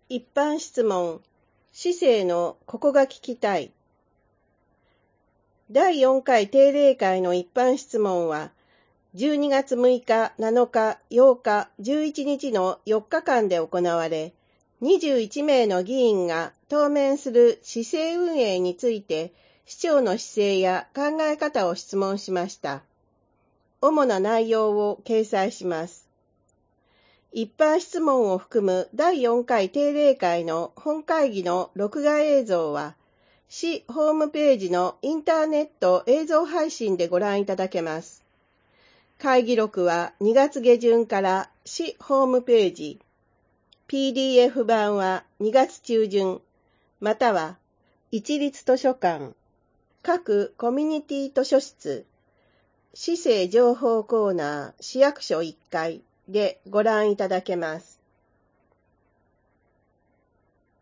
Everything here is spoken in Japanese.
一般質問、市政のここが聞きたい。第4回定例会の一般質問は、12月6日、7日、8日、11日の4日間で行われ、21名の議員が当面する市政運営について、市長の姿勢や考え方を質問しました。主な内容を掲載します。一般質問を含む第4回定例会の本会議の録画映像は、市ホームページのインターネット映像配信でご覧いただけます。会議録は2月下旬から市ホームページ、PDF 版は2月中旬、または一律図書館、各コミュニティ図書室、市政情報コーナー市役所1階でご覧いただけます。